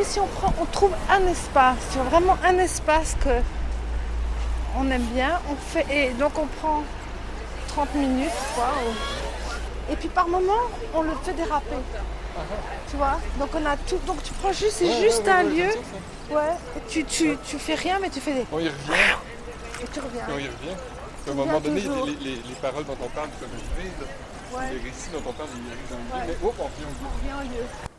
si on trouve un espace, tu vois, vraiment un espace que on aime bien, on fait, et donc on prend 30 minutes, quoi. Et puis par moment, on le fait déraper. Tu vois, donc on a tout. Donc tu prends juste, c'est juste un lieu. Ouais. Et tu fais rien, mais tu fais des. On y revient, Et tu reviens. on y revient. À un Tu moment reviens donné, toujours. les paroles dont on parle comme vide, Ouais. les récits dont on parle, ils arrivent dans le Ouais. vide, mais hop, on revient au vide. On revient au lieu.